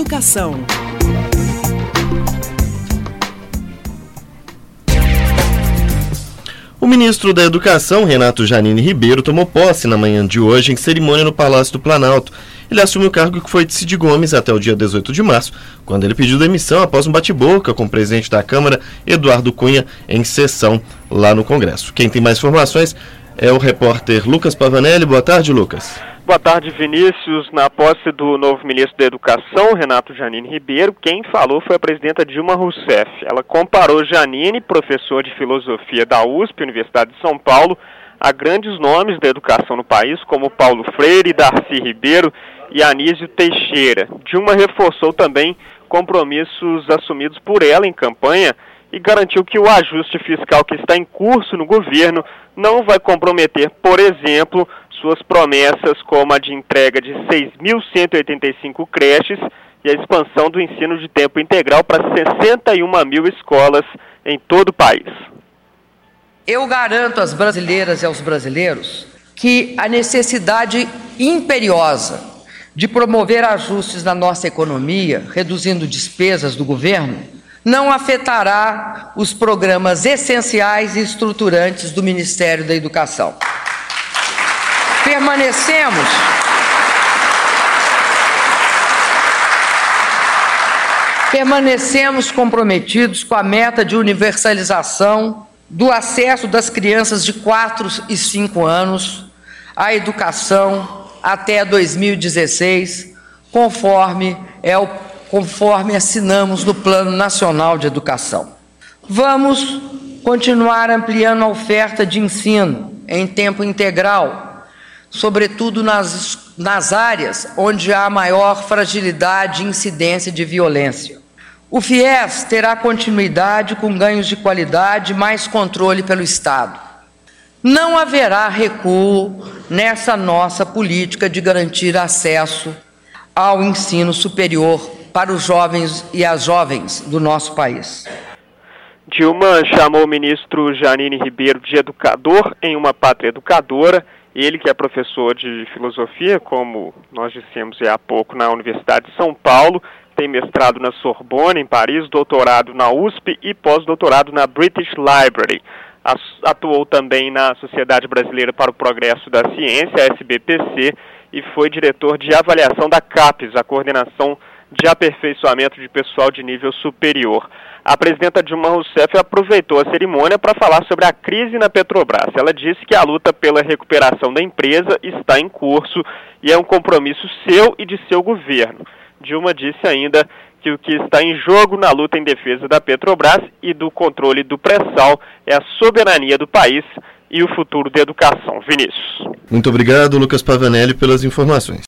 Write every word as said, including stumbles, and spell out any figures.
Educação. O ministro da Educação, Renato Janine Ribeiro, tomou posse na manhã de hoje em cerimônia no Palácio do Planalto. Ele assume o cargo que foi de Cid Gomes até o dia dezoito de março, quando ele pediu demissão após um bate-boca com o presidente da Câmara, Eduardo Cunha, em sessão lá no Congresso. Quem tem mais informações é o repórter Lucas Pavanelli. Boa tarde, Lucas. Boa tarde, Vinícius. Na posse do novo ministro da Educação, Renato Janine Ribeiro, quem falou foi a presidenta Dilma Rousseff. Ela comparou Janine, professor de filosofia da U S P, Universidade de São Paulo, a grandes nomes da educação no país, como Paulo Freire, Darcy Ribeiro e Anísio Teixeira. Dilma reforçou também compromissos assumidos por ela em campanha e garantiu que o ajuste fiscal que está em curso no governo não vai comprometer, por exemplo, suas promessas como a de entrega de seis mil cento e oitenta e cinco creches e a expansão do ensino de tempo integral para sessenta e uma mil escolas em todo o país. Eu garanto às brasileiras e aos brasileiros que a necessidade imperiosa de promover ajustes na nossa economia, reduzindo despesas do governo, não afetará os programas essenciais e estruturantes do Ministério da Educação. Permanecemos Permanecemos comprometidos com a meta de universalização do acesso das crianças de quatro e cinco anos à educação até dois mil e dezesseis, conforme, é o, conforme assinamos no Plano Nacional de Educação. Vamos continuar ampliando a oferta de ensino em tempo integral, sobretudo nas, nas áreas onde há maior fragilidade e incidência de violência. O FIES terá continuidade com ganhos de qualidade e mais controle pelo Estado. Não haverá recuo nessa nossa política de garantir acesso ao ensino superior para os jovens e as jovens do nosso país. Dilma chamou o ministro Janine Ribeiro de educador em uma pátria educadora. Ele, que é professor de filosofia, como nós dissemos há pouco, na Universidade de São Paulo, tem mestrado na Sorbonne, em Paris, doutorado na U S P e pós-doutorado na British Library. Atuou também na Sociedade Brasileira para o Progresso da Ciência, a S B P C, e foi diretor de avaliação da CAPES, a Coordenação de Aperfeiçoamento de Pessoal de Nível Superior. A presidenta Dilma Rousseff aproveitou a cerimônia para falar sobre a crise na Petrobras. Ela disse que a luta pela recuperação da empresa está em curso e é um compromisso seu e de seu governo. Dilma disse ainda que o que está em jogo na luta em defesa da Petrobras e do controle do pré-sal é a soberania do país e o futuro da educação. Vinícius. Muito obrigado, Lucas Pavanelli, pelas informações.